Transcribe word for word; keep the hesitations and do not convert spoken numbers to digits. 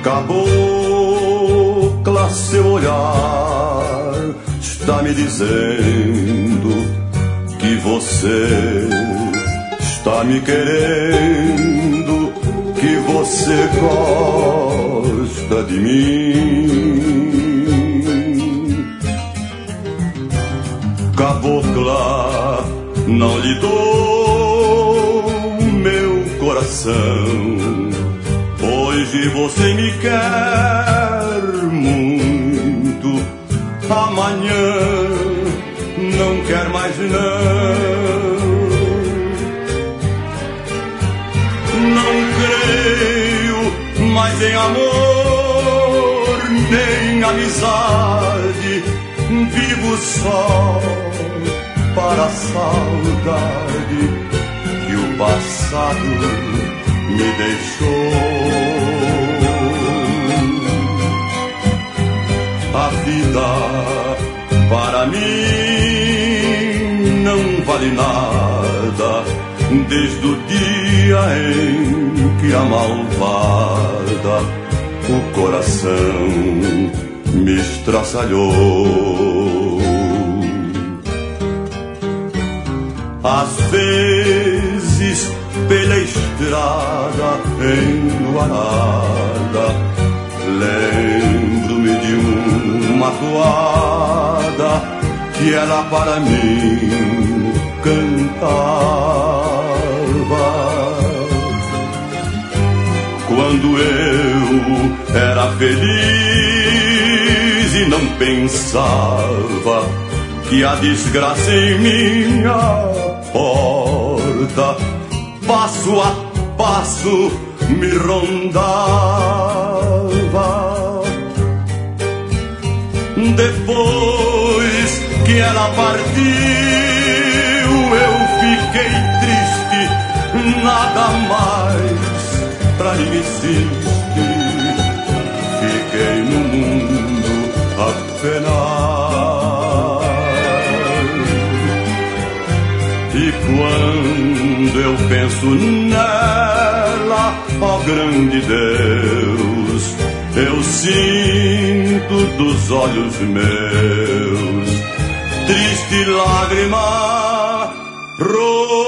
Cabocla, seu olhar está me dizendo que você está me querendo, que você gosta de mim. Cabocla, não lhe dou meu coração. Hoje você me quer muito, amanhã não quer mais não. Não creio mais em amor, nem amizade. Vivo só para a saudade que o passado me deixou. A vida para mim não vale nada, desde o dia em que a malvada o coração me estraçalhou. Às vezes pela estrada enluarada lembro-me de uma toada que ela para mim cantava. Quando eu era feliz e não pensava que a desgraça em minha porta passo a passo me rondava. Depois que ela partiu eu fiquei triste, nada mais pra mim existe. Fiquei no mundo a penar. E quando eu penso nela, ó grande Deus, eu sinto dos olhos meus triste lágrima rolar.